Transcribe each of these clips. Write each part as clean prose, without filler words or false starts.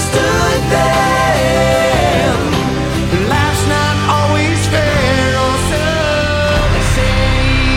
misunderstood them. Life's not always fair, or so they say.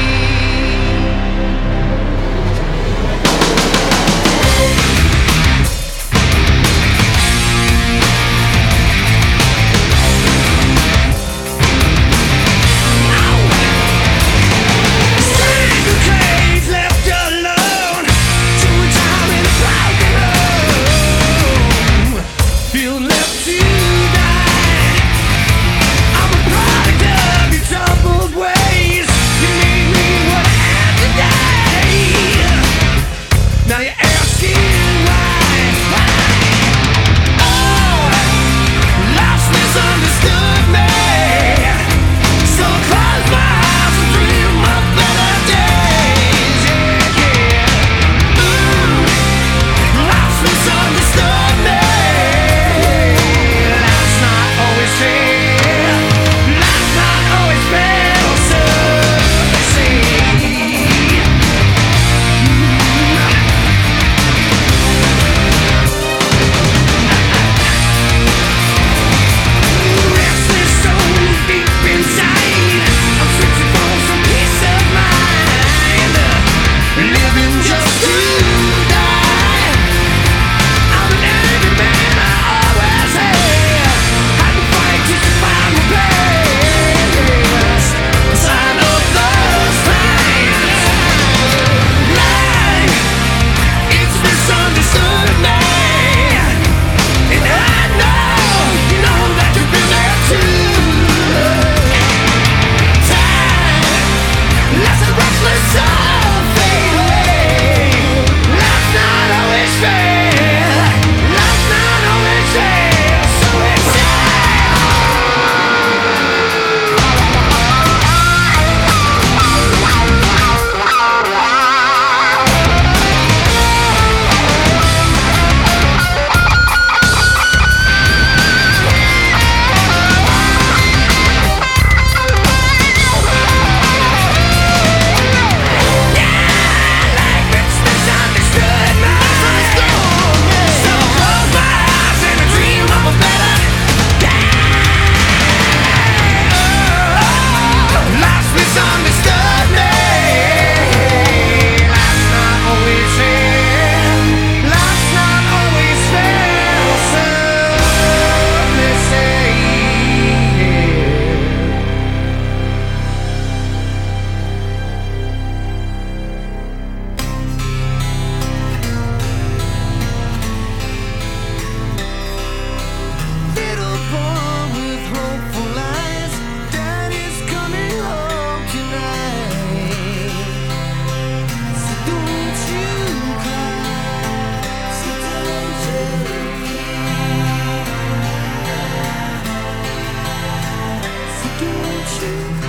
Single cage left alone, doing time in a broken home. Feel left to die. I'm a product of your troubled ways. You made me what I am today. Now you're asking why. Oh, life's misunderstood me. So I close my eyes and dream of better days. Yeah, yeah. Life's misunderstood me. Life's not always fair. Life's not always fair. So they say. Restless soul deep inside, I'm searching for some peace of mind. Living just to die. I'm an angry man, I always have. Had to fight to survive my past. Sign of the signs. Life, it's misunderstood me. And I know, you know that you've been there too. Time, life's a restless soul, fade away. Life's not always fair. Life's not always fair. So it's like it's misunderstood me. So close my eyes and I dream of a better day. Life's misunderstood me. Life's not always fair. Life's not always fair. So they say. Little boy with hopeful eyes, Daddy's coming home tonight. So don't you cry. So don't you. So don't you.